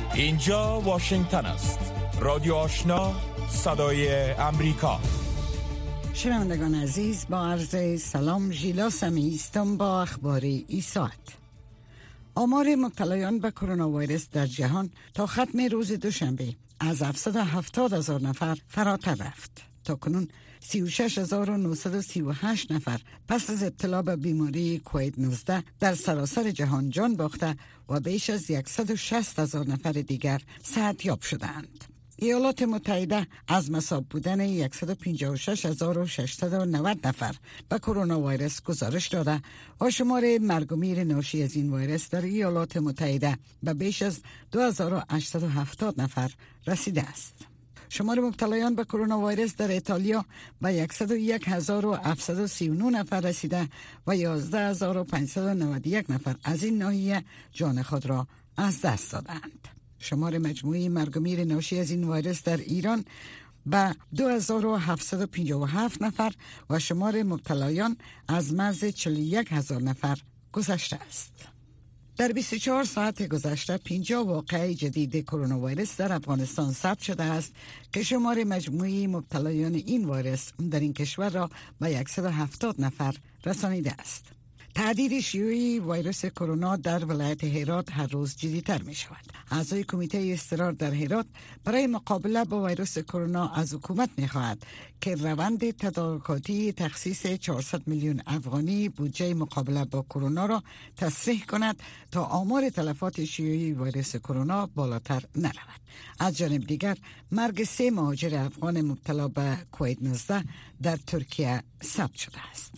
اینجا واشنگتن است. رادیو آشنا، صدای امریکا. شنوندگان عزیز، با عرض سلام، ژیلا سمی هستم با اخبار این ساعت. آمار مبتلایان به کرونا ویروس در جهان تا ختم روز دوشنبه از 770,000 نفر فراتر رفت. تا کنون 36,938 نفر پس از ابتلا به بیماری کووید 19 در سراسر جهان جان باخته و بیش از 160,000 نفر دیگر صحتیاب شدند. ایالات متحده از مصاب بودن 156,690 نفر به کرونا ویروس گزارش داده و شمار مرگ و میر ناشی از این ویروس در ایالات متحده به بیش از 2,870 نفر رسیده است. شمار مبتلایان به کرونا ویروس در ایتالیا به 101,739 نفر رسیده و 11,591 نفر از این ناحیه جان خود را از دست دادند. شمار مجموعی مرگ و میر ناشی از این ویروس در ایران به 2,757 نفر و شمار مبتلایان از مرز 41,000 نفر گذشته است. در 24 ساعت گذشته 50 واقعه جدید کرونا ویروس در افغانستان ثبت شده است که شمار مجموعی مبتلایان این ویروس در این کشور را به 170 نفر رسانیده است. تهدید شیوعی ویروس کرونا در ولایت هرات هر روز جدی‌تر می شود. اعضای کمیته اضطرار در هرات برای مقابله با ویروس کرونا از حکومت می خواهد که روند تدارکاتی تخصیص 400 میلیون افغانی بودجه مقابله با کرونا را تصریح کند تا آمار تلفات شیوعی ویروس کرونا بالاتر نرود. از جانب دیگر مرگ 3 مهاجر افغان مبتلا به کووید 19 در ترکیه ثبت شده است.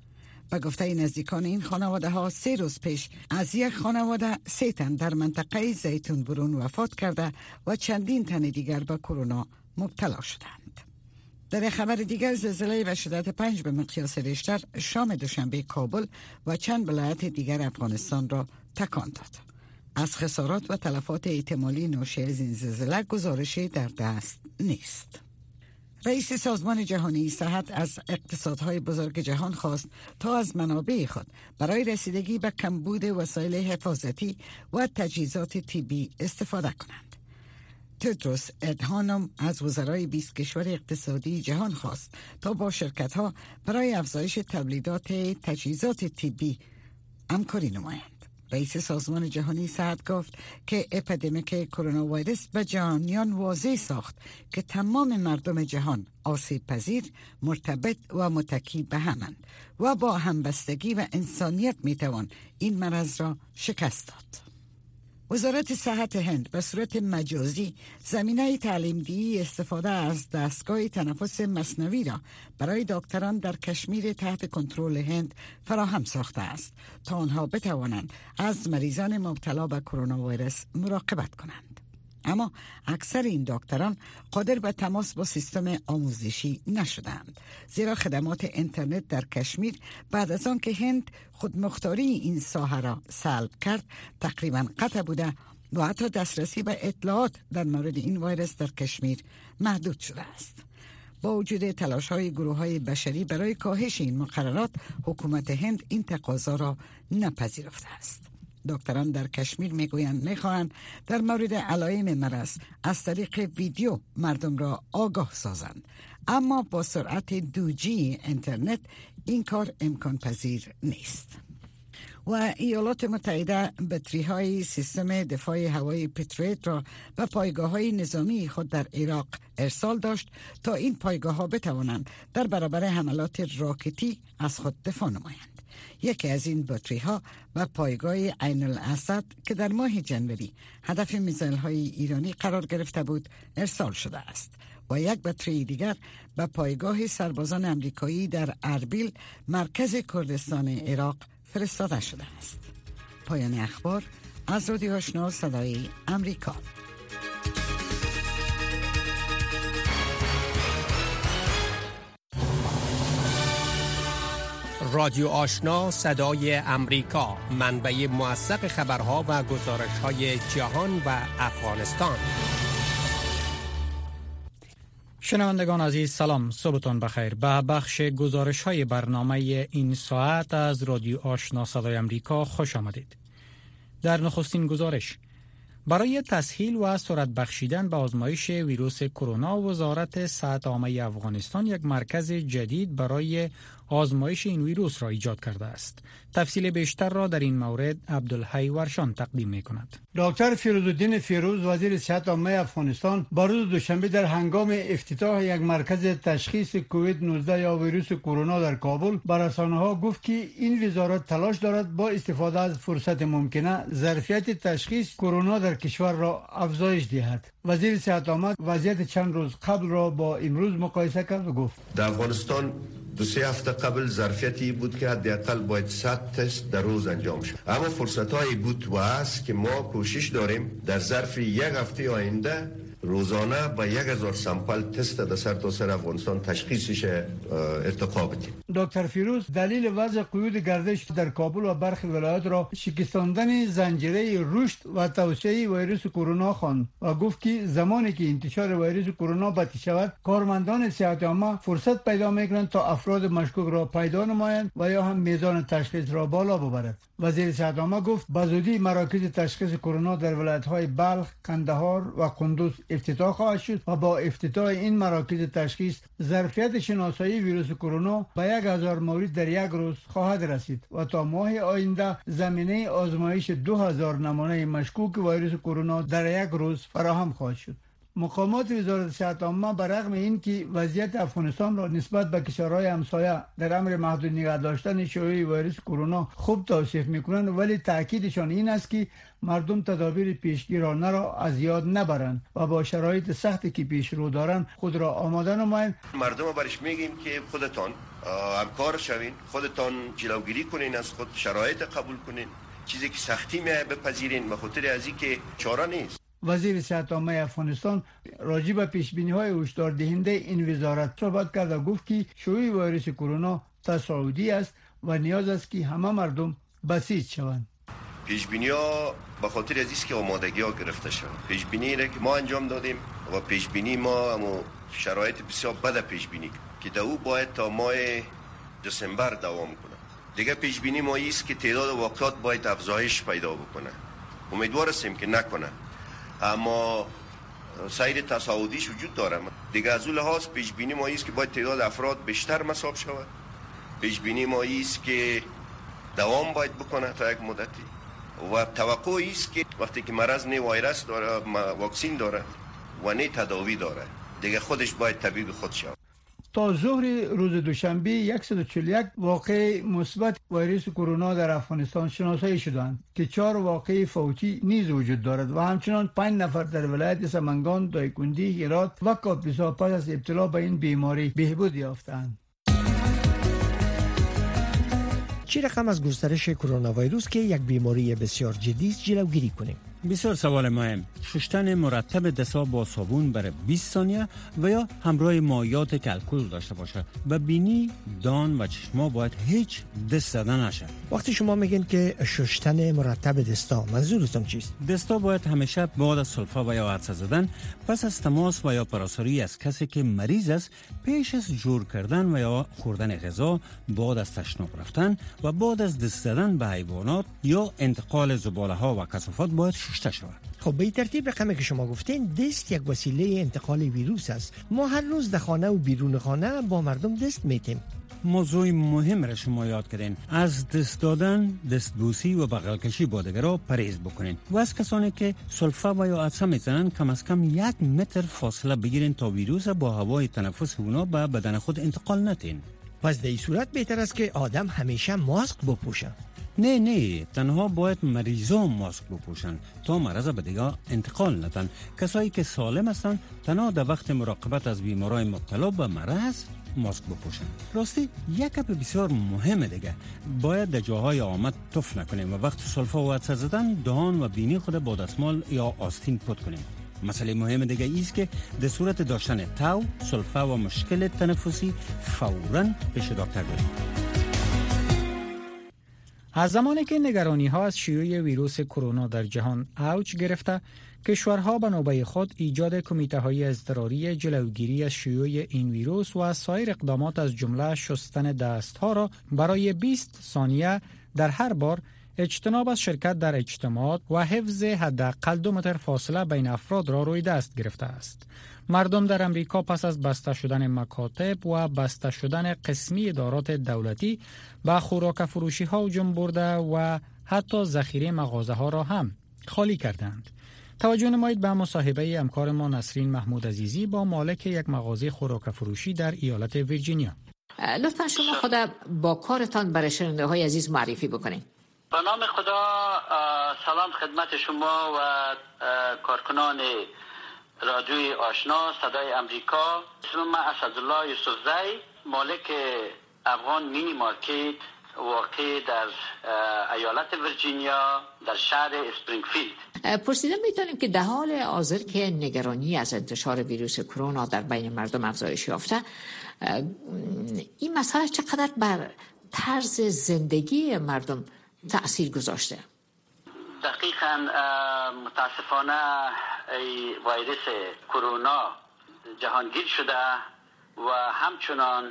به گفته نزدیکان این خانواده ها 3 روز پیش از یک خانواده 3 تن در منطقه زیتون برون وفات کرده و چندین تن دیگر به کرونا مبتلا شدند. در خبر دیگر زلزله به شدت 5 به مقیاس ریشتر شام دوشنبه کابل و چند ولایت دیگر افغانستان را تکان داد. از خسارات و تلفات احتمالی ناشی از این زلزله گزارشی در دست نیست. رئیس سازمان جهانی صحت از اقتصادهای بزرگ جهان خواست تا از منابع خود برای رسیدگی به کمبود وسایل حفاظتی و تجهیزات طبی استفاده کنند. تدروس ادهانم از وزرای 20 کشور اقتصادی جهان خواست تا با شرکت‌ها برای افزایش تولیدات تجهیزات طبی همکاری نمایند. رئیس سازمان جهانی صحت گفت که اپیدمیک کرونا ویروس به جهانیان واضح ساخت که تمام مردم جهان آسیب پذیر، مرتبط و متکی به همند و با همبستگی و انسانیت میتوان این مرض را شکست داد. وزارت صحت هند به صورت مجازی زمینه تعلیم دهی استفاده از دستگاه تنفس مصنوعی را برای دکتران در کشمیر تحت کنترل هند فراهم ساخته است تا آنها بتوانند از مریضان مبتلا به کرونا ویروس مراقبت کنند. اما اکثر این دکتران قادر به تماس با سیستم آموزشی نشدند، زیرا خدمات اینترنت در کشمیر بعد از آن که هند خودمختاری این ساحه را سلب کرد تقریبا قطع بوده و حتی دسترسی به اطلاعات در مورد این ویروس در کشمیر محدود شده است. با وجود تلاش‌های گروه‌های بشری برای کاهش این مقررات، حکومت هند این تقاضا را نپذیرفته است. دکتران در کشمیر میگویند میخواهند در مورد علائم مرض از طریق ویدیو مردم را آگاه سازند، اما با سرعت 2G اینترنت این کار امکان پذیر نیست. و ایالات متحده بطری‌های سیستم دفاع هوایی پتریوت را به پایگاه‌های نظامی خود در عراق ارسال داشت تا این پایگاه‌ها بتوانند در برابر حملات راکتی از خود دفاع نمایند. یکی از این بطری‌ها به پایگاه عین الاسد که در ماه جنوری هدف میزایل‌های ایرانی قرار گرفته بود ارسال شده است و یک بطری دیگر به پایگاه سربازان امریکایی در اربیل مرکز کردستان عراق فرستاده شده است. پایان اخبار از رادیو آشنا صدای امریکا. رادیو آشنا صدای امریکا، منبع موثق خبرها و گزارش‌های جهان و افغانستان. شنوندگان عزیز سلام، صبحتان بخیر. به بخش گزارش‌های برنامه این ساعت از رادیو آشنا صدای امریکا خوش آمدید. در نخستین گزارش، برای تسهیل و سرعت بخشیدن به آزمایش ویروس کرونا، وزارت صحت عامه افغانستان یک مرکز جدید برای آزمایش این ویروس را ایجاد کرده است. تفصیل بیشتر را در این مورد عبدالحی ورشان تقدیم می کند. دکتر فیروزالدین فیروز، وزیر صحت عامه افغانستان، با روز دوشنبه در هنگام افتتاح یک مرکز تشخیص کووید 19 یا ویروس کرونا در کابل به رسانه‌ها گفت که این وزارت تلاش دارد با استفاده از فرصت ممکنه ظرفیت تشخیص کرونا در کشور را افزایش دهد. وزیر صحت عامه وضعیت چند روز قبل را با امروز مقایسه کرد و گفت: در افغانستان 2-3 هفته قبل ظرفیتی بود که حداقل باید 100 تست در روز انجام شد، اما فرصت‌هایی بود و هست که ما کوشش داریم در ظرف یک هفته آینده روزانه با 1000 سامپل تست در سرتاسر افغانستان تشخیصش ارتقا بدیم. دکتر فیروز دلیل وضع قیود گردش در کابل و برخی ولایات را شکستاندن زنجیره رشد و توسعه ویروس کرونا خواند و گفت که زمانی که انتشار ویروس کرونا بطی شود، کارمندان صحت عامه فرصت پیدا میکنند تا افراد مشکوک را پیدا نمایند و یا هم میزان تشخیص را بالا ببرد. وزیر صحت عامه گفت به زودی مراکز تشخیص کرونا در ولایت‌های بلخ، کندهار و کندوز افتتاح خواهد شد و با افتتاح این مراکز تشخیص ظرفیت شناسایی ویروس کرونا به 1000 مورد در یک روز خواهد رسید و تا ماه آینده زمینه آزمایش 2000 نمونه مشکوک ویروس کرونا در یک روز فراهم خواهد شد. مقامات وزارت صحت عامه برغم اینکه وضعیت افغانستان را نسبت به کشورهای همسایه در امر محدود نگه داشتن شیوع ویروس کرونا خوب توصیف میکنند، ولی تاکیدشان این است که مردم تدابیر پیشگیرانه را از یاد نبرند و با شرایط سختی که پیش رو دارند خود را آماده نمایند. مردم برش میگیم که خودتان همکار شوین، خودتان جلوگیری کنین از خود، شرایط قبول کنین، چیزی که سختی میاد بپذیرین به خاطر از اینکه چاره نیست. وزیر صحت عامه افغانستان راجع به پیشبینی‌های هشدار دهنده این وزارت صحبت کرد و گفت که شیوع ویروس کرونا تصاعدی است و نیاز است که همه مردم بسیج شوند. پیشبینی‌ها به خاطر از است که آمادگی‌ها گرفته شد. پیشبینی را که ما انجام دادیم و پیشبینی ما اما شرایط بسیار بد پیشبینی که در او باید تا ماه دسامبر دوام کنه. دیگه پیشبینی ما است که تعداد واقعات باید افزایش پیدا بکنه. امیدوار هستیم که نکنه، اما سیر تصاعدیش وجود داره. دیگه از اون لحاظ پیشبینی ما است که باید تعداد افراد بیشتر مصاب شود. پیشبینی ما است که دوام باید بکنه تا یک مدتی و توقع است که وقتی که مرض نه ویروس داره، واکسین داره و نه تداوی داره، دیگه خودش باید طبیب خود شود. تا ظهر روز دوشنبه 141 واقع مثبت ویروس کرونا در افغانستان شناسایی شدند که 4 واقع فوتی نیز وجود دارد و همچنان 5 نفر در ولایت سمنگان، دایکندی، هرات و کاپیسا پس از ابتلا به این بیماری بهبود یافتند. چه رقم از گسترش کرونا ویروس که یک بیماری بسیار جدی است جلوگیری کنیم؟ بسیار سوال مهم. شستن مرتب دست‌ها با صابون برای 20 ثانیه و یا همراه مایعات که الکل داشته باشه و بینی، دان و چشما باید هیچ دست زدن نشه. وقتی شما میگین که شستن مرتب دستا، منظورتون چیست؟ دستا باید همیشه بعد از سلفا و یا عطسه زدن، پس از تماس و یا پراساری از کسی که مریض است، پیش از جور کردن و یا خوردن غذا، بعد از تشناب رفتن و بعد از دست زدن به حیوانات یا انتقال زباله ها و کثافات باید شسته شود. خب به این ترتیب رقمی که شما گفتین، دست یک وسیله انتقال ویروس است. ما هر روز در خانه و بیرون خانه با مردم دست میتیم. موضوع مهم را شما یاد کردین. از دست دادن، دستبوسی و بغل کشی با دیگران پرهیز بکنین و از کسانی که سلفا و یا عطسه میزنن کم از کم 1 متر فاصله بگیرین تا ویروس با هوای تنفس اونا به بدن خود انتقال ندین. پس در این صورت بهتر است که آدم همیشه ماسک بپوشه. نه، تنها باید مریضان ماسک بپوشن تا مرض به دیگه انتقال ندن. کسایی که سالم هستن تنها در وقت مراقبت از بیمارای مبتلا به مرض ماسک بپوشن. راستی یک گپ بسیار مهمه دیگه، باید در جاهای عامه تف نکنیم و وقت سلفا و عطسه زدن دهان و بینی خود با دستمال یا آستین پاک کنیم. مسئله مهم دیگه ایست که در صورت داشتن تاو، سلفا و مشکل تنفسی فوراً پیش دکتر بریم. از زمانی که نگرانی‌ها از شیوع ویروس کرونا در جهان اوج گرفته، کشورها به نوبه خود ایجاد کمیته‌های اضطراری جلوگیری از شیوع این ویروس و سایر اقدامات از جمله شستن دست‌ها را برای 20 ثانیه در هر بار اجتناب از شرکت در اجتماعات و حفظ حداقل 2 متر فاصله بین افراد را روی دست گرفته است. مردم در امریکا پس از بسته شدن مکاتب و بسته شدن قسمی ادارات دولتی به خوراک فروشی ها هجوم برده و حتی ذخیره مغازه ها را هم خالی کردند. توجه نمایید به مصاحبه همکار ما نسرین محمود عزیزی با مالک یک مغازه خوراک فروشی در ایالت ویرجینیا. لطفا شما خود با کارتان برای شنونده های عزیز معرفی بکنید. به نام خدا، سلام خدمت شما و کارکنان رادیوی آشنا صدای امریکا. اسم من اسدالله یوسفزی، مالک افغان مینی مارکت واقع در ایالت ویرجینیا در شهر اسپرینگفیلد. پرسیدم میتونیم که در حال حاضر که نگرانی از انتشار ویروس کرونا در بین مردم افزایش یافته، این مسئله چقدر بر طرز زندگی مردم تأثیر گذاشته؟ دقیقاً متاسفانه ویروس کرونا جهانگیر شده و همچنان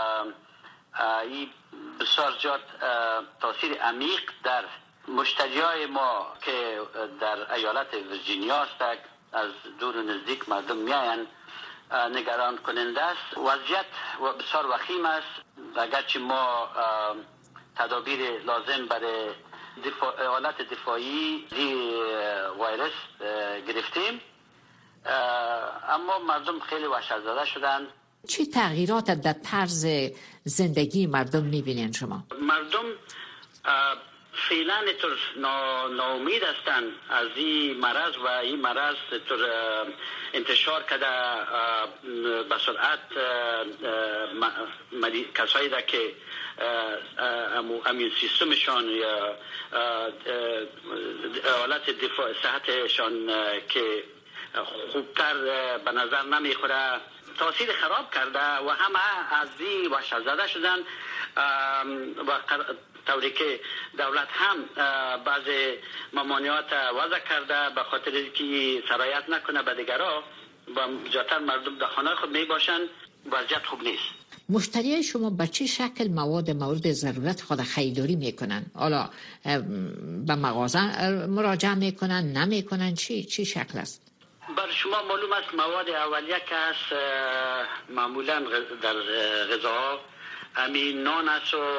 بسیار زیاد تاثیر عمیق در مشتریای ما که در ایالت ویرجینیا است، از دور و نزدیک مردم میاین، نگران کننده است. وضعیت بسیار وخیم است. اگرچه ما تدابیر لازم برای حالت دفاعی ویروس گرفتیم، اما مردم خیلی وحشت زده شدند. چه تغییرات در طرز زندگی مردم میبینین شما؟ مردم فعلا طور ناامید هستند از این مرض و این مرض طور انتشار کرده به سرعت. کسایی را که امین سیستمشان یا حالت دفاع صحتشان که خوبتر به نظر نمیخوره تاثیر خراب کرده و همه از این وحشت زده شدن و طوری که دولت هم بعض ممانعات وضع کرده به خاطر اینکه سرایت نکنه به دیگرها و جاتر مردم در خانه خود می باشند. وضعیت خوب نیست. مشتریای شما به چه شکل مواد مورد ضرورت خود خریداری میکنن؟ حالا به مغازه مراجعه میکنن نمیکنن؟ چی شکل است؟ بر شما معلوم است مواد اولیه که است معمولا در غذاها همین نان است و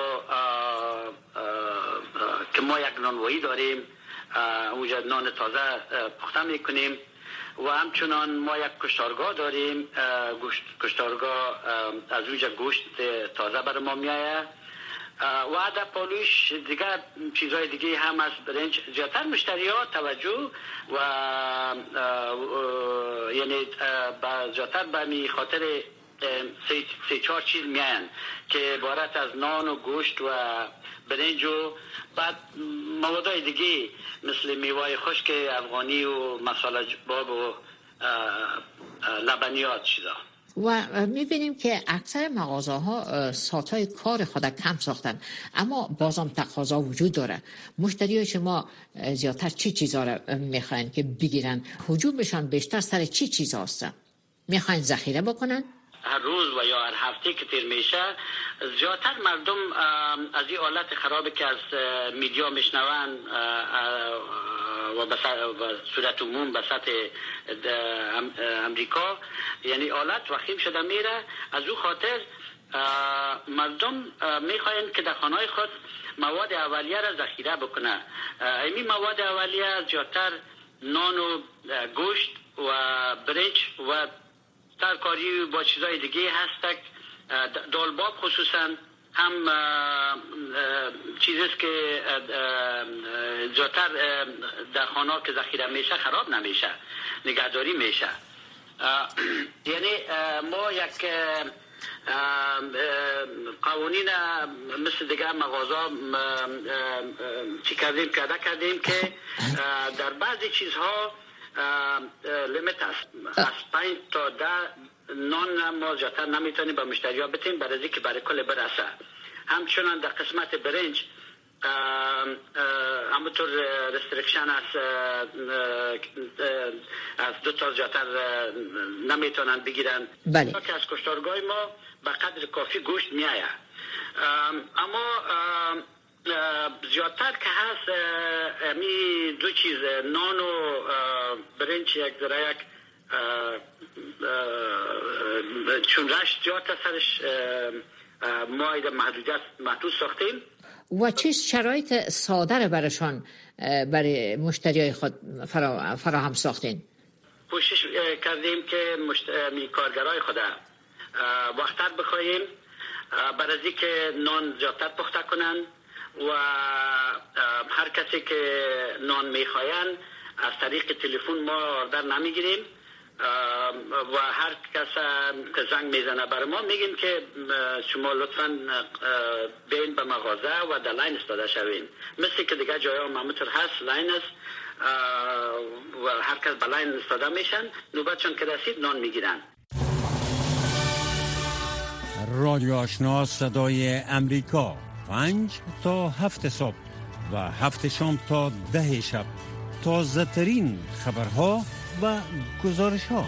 که ما یک نانوایی داریم، اونجا نان تازه پخته میکنیم و همچنان ما یک کشتارگاه داریم، کشتارگاه از اونجا گوشت تازه بر ما میآید و در پالوش دیگر چیزهای دیگه هم از برنج. زیادتر مشتری ها توجه و یعنی زیادتر به می خاطر 3-4 چیز میاین که عبارت از نان و گوشت و برنج و بعد موادهای دیگه مثل میوه خشک افغانی و مساله باب و لبنیات چیزا. و میبینیم که اکثر مغازه ها ساعتهای کار خود کم ساختن، اما بازم تقاضا وجود داره. مشتریای شما زیادتر چی چیزا رو میخواین که بگیرن؟ هجومشان بیشتر سر چی چیزا هستن؟ میخواین ذخیره بکنن؟ هر روز و یا هر هفته که تیر میشه زیادتر مردم از این حالت خرابی که از میدیا میشنون و به صورت عموم به سطح امریکا، یعنی حالت وخیم شده میره. از او خاطر مردم میخواین که در خانه‌های خود مواد اولیه را ذخیره بکنه. این مواد اولیه زیادتر نان و گوشت و برنج و ترکاری با چیزای دیگه هست. دالباب خصوصا هم چیزیست که زیادتر در خانه که ذخیره میشه خراب نمیشه، نگهداری میشه. یعنی ما یک قوانین مثل دیگه مغازه چی کردیم که در بعضی چیزها لیمیت است. از 5 تا 10 نان ما زیادتر نمیتونیم به مشتری ها بتیم برای اینکه برای کل برسه. همچنان در قسمت برنج همونطور رستریکشن است، از 2 تا زیادتر نمیتونن بگیرن. بله. که از کشتارگاه ما به قدر کافی گوشت میآید. اما زیادتر که هست امی دو چیز، نان و برنج یک ذره یک چون رشت زیاد سرش ما محدودیت محدود ساختیم. و چه شرایط ساده را برشان برای مشتریای خود فراهم ساختین؟ کوشش کردیم که کارگرای خود وقتر بخواهیم برای از که نان زیادتر پخته کنن و هر کسی که نان میخواین از طریق تلفن ما آردر نمیگیریم و هر کس که زنگ میزنه برای ما میگیم که شما لطفاً بین به مغازه و در لاین استاده شوین، مثل که دیگه جای ها معمولا هست لاین است و هر کس به لاین استاده میشن، نوبتشون که رسید نان میگیرن. رادیو آشنا صدای امریکا 5 تا 7 صبح و 7 شام تا 10 شب، تازه ترین خبرها و گزارش ها.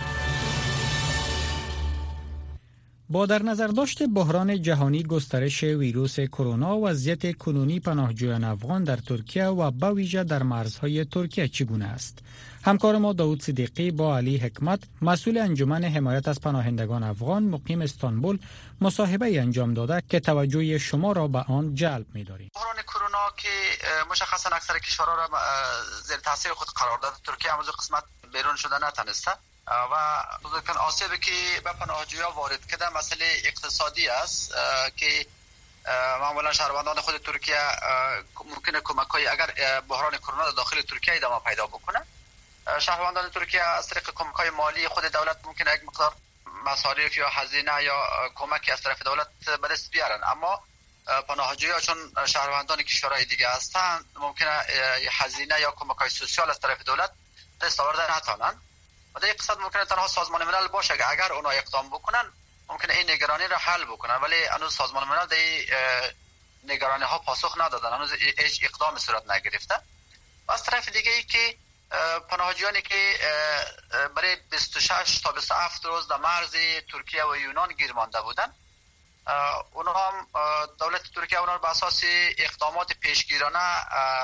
با در نظر داشت بحران جهانی، گسترش ویروس کرونا، وضعیت کنونی پناهجویان افغان در ترکیه و به ویژه در مرزهای ترکیه چگونه است؟ همکار ما داود صدیقی با علی حکمت، مسئول انجمن حمایت از پناهندگان افغان مقیم استانبول، مصاحبه انجام داده که توجه شما را به آن جلب می‌داریم. بحران کرونا که مشخصا اکثر کشورها را زیر تاثیر خود قرار داد، ترکیه هم از قسمت بیرون شده نتونسته و بزرگترین آسیبی که به پناهجویان وارد کرده مسئله اقتصادی است که معمولا شهروندان خود ترکیه ممکنه کمک‌های اگر بحران کرونا داخل ترکیه ادامه پیدا بکنه، شهروندان ترکیه از طریق کمک‌های مالی خود دولت ممکنه یک مقدار مصارف یا هزینه یا کمکی از طرف دولت به دست بیارن، اما پناهجویان چون شهروندان کشورهای دیگه هستند ممکنه هزینه یا کمک‌های سوسیال از طرف دولت دست آورده نتونن و در این قصد ممکنه تنها سازمان ملل باشه که اگر اونا اقدام بکنن ممکنه این نگرانی را حل بکنن، ولی هنوز سازمان ملل در نگرانی ها پاسخ ندادن، هنوز هیچ اقدام صورت نگرفته. و از طرف دیگه ای که پناهجویانی که برای 26 تا 27 روز در مرز ترکیه و یونان گیر مانده بودن، اونا هم دولت ترکیه اونا به اساس اقدامات پیشگیرانه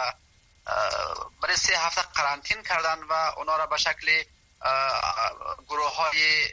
برای 3 هفته قرنطین کردن و اونا را به شکل گروه های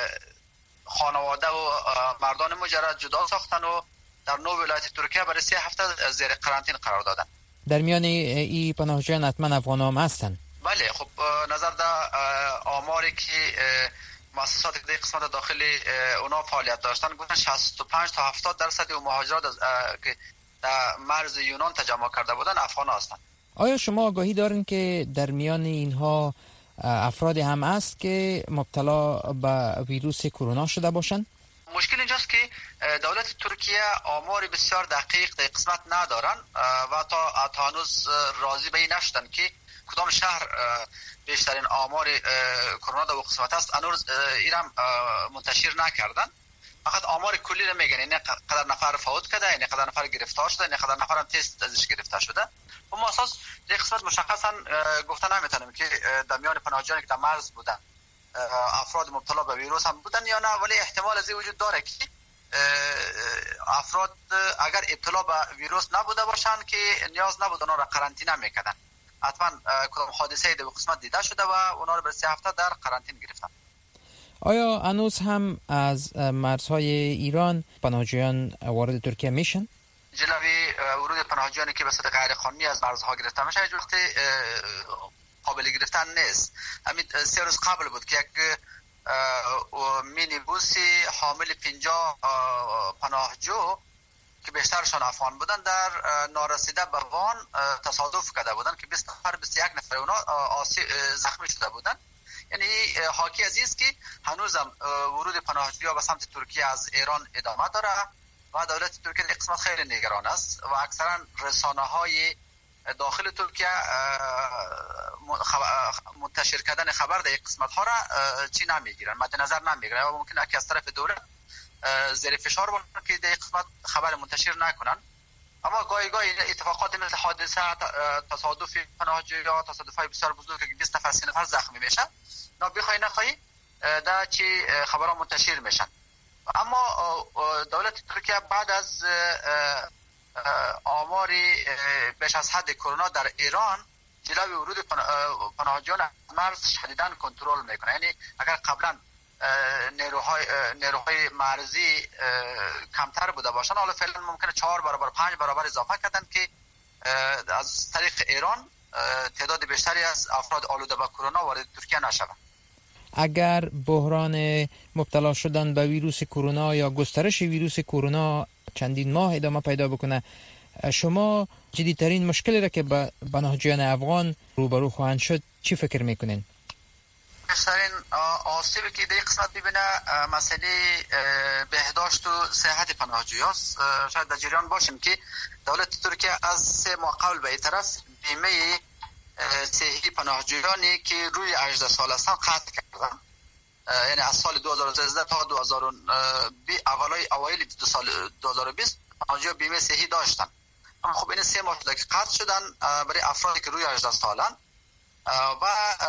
خانواده و مردان مجرد جدا ساختن و در 9 ولایت ترکیه برای 3 هفته زیر قرنطین قرار دادن. در میان این پناهجویان حتما افغان هم هستن؟ بله، خب نظر در آماری که مؤسسات در قسمت داخل اونا فعالیت داشتن گفتن 65 تا 70% مهاجرات که در مرز یونان تجمع کرده بودن افغان هستند. آیا شما آگاهی دارین که در میان اینها افراد هم است که مبتلا به ویروس کرونا شده باشند؟ مشکل اینجاست که دولت ترکیه آمار بسیار دقیق در قسمت ندارن و تا هنوز راضی به این نشدن که کدام شهر بیشترین آمار کرونا در قسمت است. هنوز ایران منتشر نکردن، فقط آمار کلی رو میگن، این قدر نفر فوت کرده، این قدر نفر گرفتار شده، این قدر نفر هم تست ازش گرفته شده. و ما اساس در قسمت مشخصا گفته نمیتونیم که در میان پناهجویانی که در مرز بودن افراد مبتلا به ویروس هم بودن یا نه، ولی احتمال از این وجود داره که افراد اگر ابتلا به ویروس نبوده باشن که نیاز نبود اونا را قرنطینه میکردن، حتما کدام حادثه در قسمت دیده شده و اونا را برای 3 هفته در قرنطینه گرفتن. آیا هنوز هم از مرزهای ایران پناهجویان وارد ترکیه میشن؟ جلوی ورود پناهجویانی که به صورت غیر قانونی از مرزها گرفته میشه هیچ وقت قابل گرفتن نیست. همین 3 روز قبل بود که یک مینی بوسی حامل 50 پناهجو که بیشترشان افغان بودن در نارسیده به وان تصادف کرده بودن که 20 نفر 21 نفر اونا زخمی شده بودن. یعنی حاکی از این است که هنوزم ورود پناهجویان به سمت ترکیه از ایران ادامه داره و دولت ترکیه در قسمت خیلی نگران است و اکثرا رسانه‌های داخل ترکیه منتشر کردن خبر در قسمت‌ها را چی نمیگیرن، مد نظر نمیگیرن و ممکنه که از طرف دولت زیر فشار باشن که در قسمت خبر منتشر نکنن. اما گاهی اتفاقات مثل حادثه تصادف پناهجویان، تصادف‌های بسیار بزرگ که 20 نفر 30 نفر زخمی میشن، نه بخوای نخوای در چی خبرها منتشر میشن. اما دولت ترکیه بعد از آمار بیش از حد کرونا در ایران جلوی ورود پناهجویان از مرز شدیداً کنترل میکنه. یعنی اگر قبلا نیروهای مرزی کمتر بوده باشن، حالا فعلا ممکنه 4 برابر 5 برابر اضافه کردن که از طریق ایران تعداد بیشتری از افراد آلوده به کرونا وارد ترکیه نشود. اگر بحران مبتلا شدن به ویروس کرونا یا گسترش ویروس کرونا چندین ماه ادامه پیدا بکنه، شما جدیدترین مشکلی را که به پناهجویان افغان روبرو خواهند شد چی فکر میکنین؟ بیشترین آسیبی که در قسمت ببینه مسئله بهداشت و صحت پناهجویان است. شاید در جریان باشیم که دولت ترکیه از 3 ماه قبل به این طرف بیمه صحی پناهجویانی که روی 18 سال هستند قطع کردن. یعنی از سال 2013 تا اوایل سال 2020 پناهجویان بیمه صحی داشتن. اما خب این 3 ماه شده که قطع شدن برای افرادی که روی 18 سالن و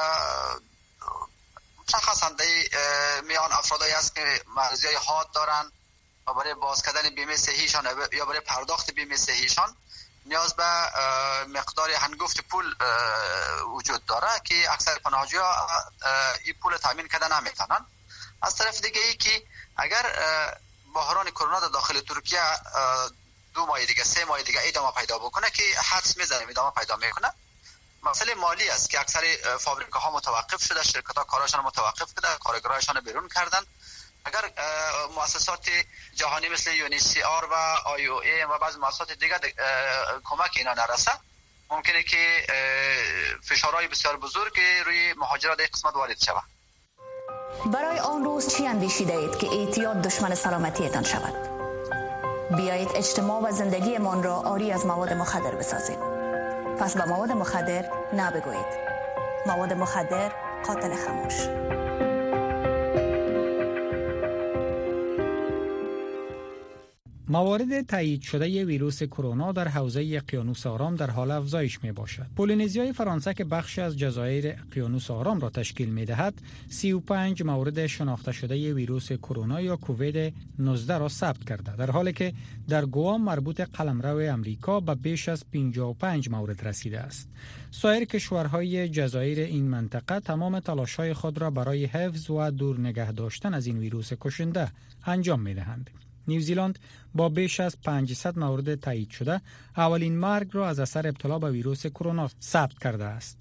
مشخصاً میان افرادی است که مرضی‌های حاد دارن و برای باز کردن بیمه صحیشان یا برای پرداخت بیمه صحیشان نیاز به مقدار هنگفت پول وجود داره که اکثر پناهجویان این پول تامین کردن نمیتونن. از طرف دیگه ای که اگر بحران کرونا در داخل ترکیه 2 ماه دیگه 3 ماه دیگه ادامه پیدا بکنه که حدس میزنیم ادامه پیدا میکنه، مسئله مالی است که اکثر فابریکاها متوقف شده، شرکت‌ها کاراشون متوقف کرده، کارگرایشان بیرون کردن. اگر مؤسسات جهانی مثل UNHCR و IOM و بعض مؤسسات دیگر کمک اینا نرسه، ممکنه که فشارهای بسیار بزرگ روی مهاجران در قسمت وارد شود. برای آن روز چی اندیشیده اید که اعتیاد دشمن سلامتیتان شود؟ بیایید اجتماع و زندگیمان را عاری از مواد مخدر بسازیم. پس به مواد مخدر نبگویید. مواد مخدر قاتل خاموش. موارد تایید شده ویروس کرونا در حوزه اقیانوس آرام در حال افزایش می باشد. پولینزیای فرانسه که بخشی از جزایر اقیانوس آرام را تشکیل می دهد، 35 مورد شناخته شده ویروس کرونا یا کووید 19 را ثبت کرده، در حالی که در گوام مربوط قلمرو امریکا به بیش از 55 مورد رسیده است. سایر کشورهای جزایر این منطقه تمام تلاش‌های خود را برای حفظ و دور نگه داشتن از این ویروس کشنده انجام می دهند. نیوزیلند با بیش از 500 مورد تایید شده اولین مرگ را از اثر ابتلا به ویروس کرونا ثبت کرده است.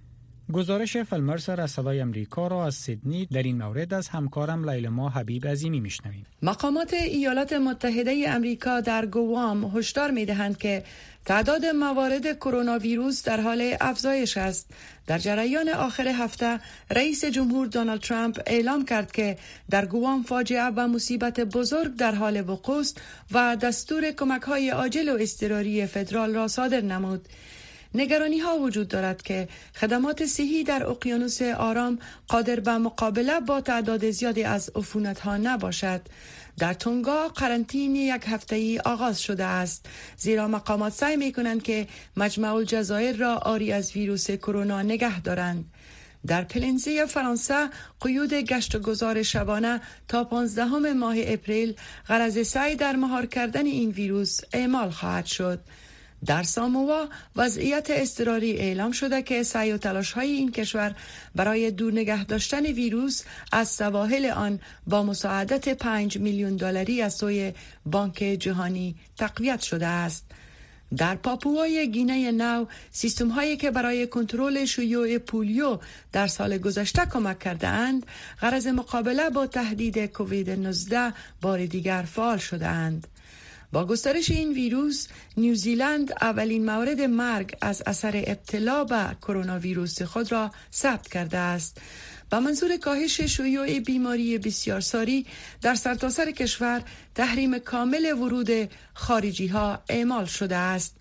گزارش فیلمرسر از صدای امریکا را از سیدنی در این مورد از همکارم لیلما حبیب عظیمی میشنویم. مقامات ایالات متحده امریکا در گوام هشدار می‌دهند که تعداد موارد کرونا ویروس در حال افزایش است. در جریان آخر هفته رئیس جمهور دونالد ترامپ اعلام کرد که در گوام فاجعه و مصیبت بزرگ در حال وقوع است و دستور کمک‌های عاجل و اضطراری فدرال را صادر نمود. نگرانی ها وجود دارد که خدمات صحی در اقیانوس آرام قادر به مقابله با تعداد زیادی از عفونت ها نباشد. در تونگا قرنطینه 1 هفته‌ای آغاز شده است، زیرا مقامات سعی می کنند که مجمع الجزایر را عاری از ویروس کرونا نگه دارند. در پلنزی فرانسه قیود گشت و گذار شبانه تا 15 ماه اپریل غرض سعی در مهار کردن این ویروس اعمال خواهد شد. در ساموا وضعیت اضطراری اعلام شده که سعی و تلاش‌های این کشور برای دور نگه داشتن ویروس از سواحل آن با مساعدت 5 میلیون دلاری از سوی بانک جهانی تقویت شده است. در پاپوای گینه نو سیستم‌هایی که برای کنترل شیوع پولیو در سال گذشته کمک کرده اند، غرض مقابله با تهدید کووید 19 بار دیگر فعال شده اند. با گسترش این ویروس، نیوزیلند اولین مورد مرگ از اثر ابتلا به کرونا ویروس خود را ثبت کرده است. با منظور کاهش شیوع بیماری بسیار ساری در سرتاسر کشور تحریم کامل ورود خارجی ها اعمال شده است.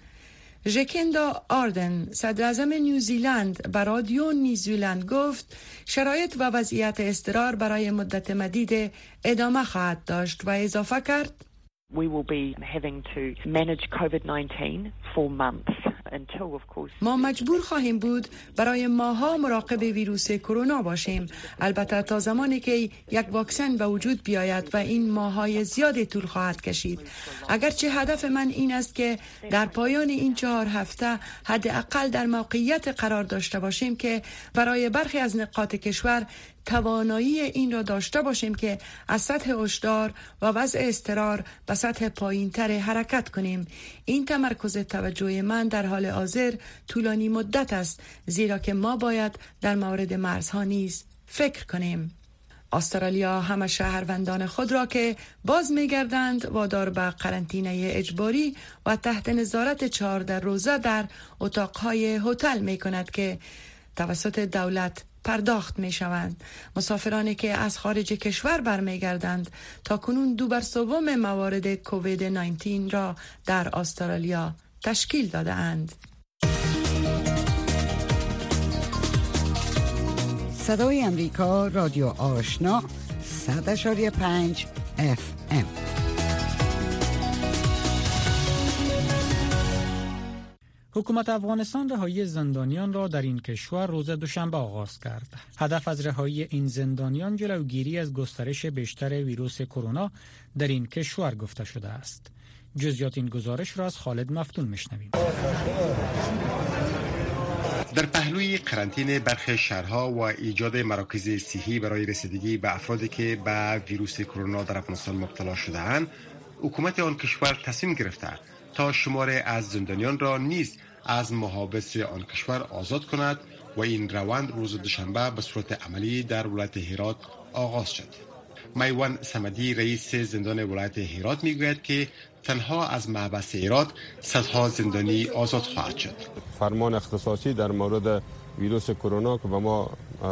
ژکندا آردن، صدر اعظم نیوزیلند، به رادیو نیوزیلند گفت شرایط و وضعیت اضطرار برای مدت مدید ادامه خواهد داشت و اضافه کرد: We will be having to manage COVID-19 for months. ما مجبور خواهیم بود برای ماها مراقب ویروس کرونا باشیم، البته تا زمانی که یک واکسن به وجود بیاید و این ماهای زیادی طول خواهد کشید. اگرچه هدف من این است که در پایان این 4 هفته حداقل در موقعیت قرار داشته باشیم که برای برخی از نقاط کشور توانایی این را داشته باشیم که از سطح هشدار و وضع اضطرار به سطح پایین‌تر حرکت کنیم. این تمرکز توجه من در حال حاضر طولانی مدت است، زیرا که ما باید در مورد مرزها نیز فکر کنیم. استرالیا همه شهروندان خود را که باز می‌گردند وادار به قرنطینه اجباری و تحت نظارت 14 روزه در اتاق‌های هتل می‌کند که توسط دولت پرداخت می شوند. مسافرانی که از خارج کشور برمیگردند تا کنون 2/3 موارد کووید 19 را در استرالیا تشکیل داده اند. صدای امریکا، رادیو آشنا، 100.5 FM. حکومت افغانستان رهایی زندانیان را در این کشور روز دوشنبه آغاز کرد. هدف از رهایی این زندانیان جلوگیری از گسترش بیشتر ویروس کرونا در این کشور گفته شده است. جزئیات این گزارش را از خالد مفتون میشنویم. در پهلوی قرنطینه برخی شهرها و ایجاد مراکز صحی برای رسیدگی به افرادی که به ویروس کرونا در افغانستان مبتلا شده‌اند، حکومت آن کشور تصمیم گرفته تا شمار از زندانیان را نیز از محابس آن کشور آزاد کند و این روند روز دوشنبه به صورت عملی در ولایت هرات آغاز شد. میوان صمدی رئیس زندان ولایت هرات میگوید که تنها از محبس هرات صدها زندانی آزاد خواهد شد. فرمان اختصاصی در مورد ویروس کرونا که به ما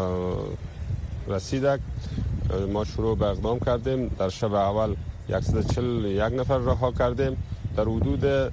رسیده، ما شروع به اقدام کردیم. در شب اول 141 نفر رها کردیم. در حدود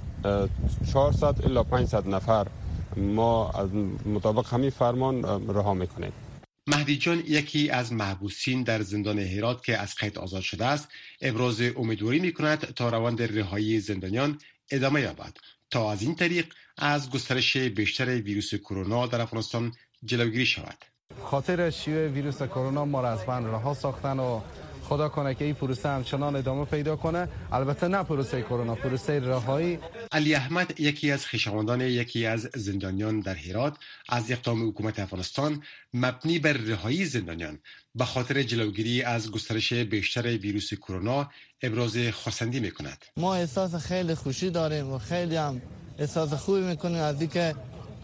400 الی 500 نفر ما از مطابق همین فرمان رها میکنیم. مهدی جان یکی از محبوسین در زندان هرات که از قید آزاد شده است، ابراز امیدواری میکند تا روند رهایی زندانیان ادامه یابد تا از این طریق از گسترش بیشتر ویروس کرونا در افغانستان جلوگیری شود. خاطر شیوع ویروس کرونا ما را از بند رها ساختن و خدا کنه که این پروسه همچنان ادامه پیدا کنه. البته نه پروسه کرونا، پروسه رهایی. علی احمد یکی از خویشاوندان یکی از زندانیان در هرات از اقدام حکومت افغانستان مبنی بر رهایی زندانیان به خاطر جلوگیری از گسترش بیشتر ویروس کرونا ابراز خرسندی میکند. ما احساس خیلی خوشی داریم و خیلی هم احساس خوبی میکنیم از اینکه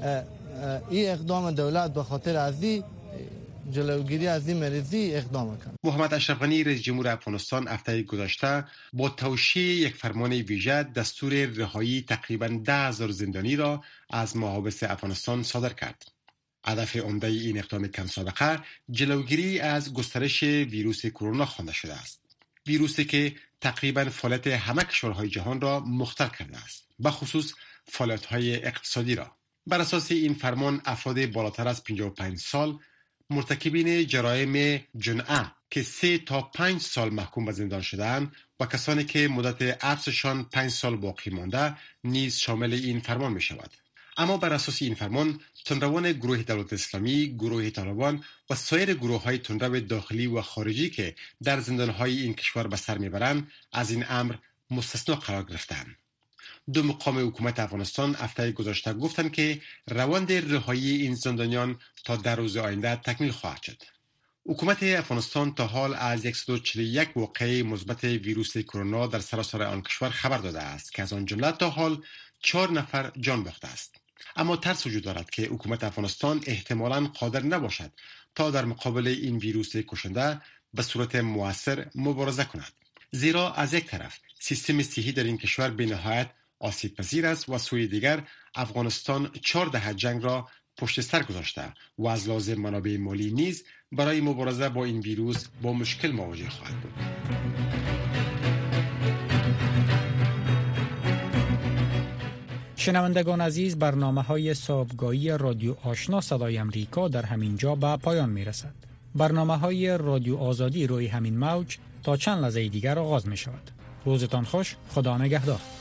این اقدام دولت به خاطر از جلوگیری از این مریضی اقدام کرد. محمد اشرف غنی رئیس جمهور افغانستان هفته گذشته با توشیح یک فرمان ویژه دستور رهایی تقریباً 10,000 زندانی را از محابس افغانستان صادر کرد. هدف عمده این اقدام کم سابقه جلوگیری از گسترش ویروس کرونا خوانده شده است. ویروسی که تقریباً فعالیت همه کشورهای جهان را مختل کرده است، به خصوص فعالیت‌های اقتصادی را. بر اساس این فرمان افراد بالاتر از 55 سال، مرتکبین جرایم جنحه که 3 تا 5 سال محکوم به زندان شده‌اند و کسانی که مدت حبسشان 5 سال باقی مانده نیز شامل این فرمان می شود. اما بر اساس این فرمان تندروان گروه دولت اسلامی، گروه طالبان و سایر گروه‌های تندرو داخلی و خارجی که در زندان‌های این کشور به سر میبرند از این امر مستثنا قرار گرفتند. دو مقام حکومت افغانستان هفته گذشته گفتند که روند رهایی این زندانیان تا در روز آینده تکمیل خواهد شد. حکومت افغانستان تا حال از 141 واقعه مثبت ویروس کرونا در سراسر آن کشور خبر داده است که از آن جمله تا حال 4 نفر جان باخته است. اما ترس وجود دارد که حکومت افغانستان احتمالاً قادر نباشد تا در مقابل این ویروس کشنده به صورت مؤثر مبارزه کند. زیرا از یک طرف سیستم صحی در این کشور بی‌نهایت آسیب پذیر است و سوی دیگر افغانستان 4 دهه جنگ را پشت سر گذاشته و از لازم منابع مالی نیز برای مبارزه با این ویروس با مشکل مواجه خواهد بود. شنوندگان عزیز، برنامه‌های صاحبگاهی رادیو آشنا صدای امریکا در همین جا به پایان می‌رسد. برنامه‌های رادیو آزادی روی همین موج تا چند لحظه دیگر آغاز می‌شود. روزتان خوش، خدا نگهدار.